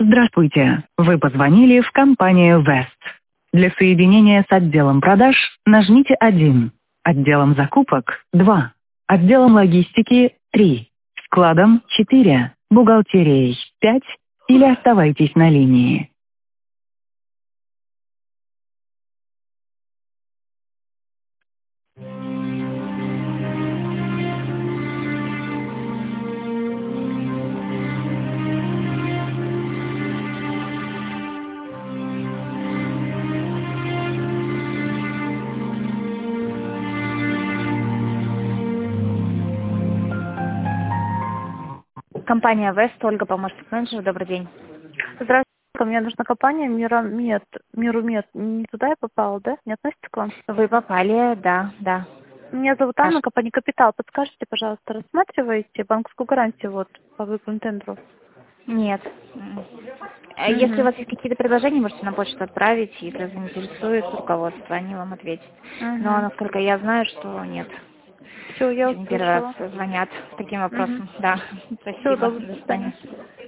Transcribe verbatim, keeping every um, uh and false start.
Здравствуйте. Вы позвонили в компанию West. Для соединения с отделом продаж нажмите один, отделом закупок два, отделом логистики три, складом четыре, бухгалтерией пять или оставайтесь на линии. Компания Вест, Ольга, помощник менеджера. Добрый день. Здравствуйте, мне нужна компания Миромед. Мирумед. Не туда я попала, да? Не относится к вам? Вы попали, да, да. Меня зовут Анна, компания Капитал. Подскажите, пожалуйста, рассматриваете банковскую гарантию вот по выполненному тендеру? Нет. Угу. Если у вас есть какие-то предложения, можете на почту отправить, если заинтересует руководство, они вам ответят. Угу. Но, насколько я знаю, что нет. Все, я Первый раз услышала. звонят с таким вопросом. Угу. Да. Все, Спасибо. доброго До свидания.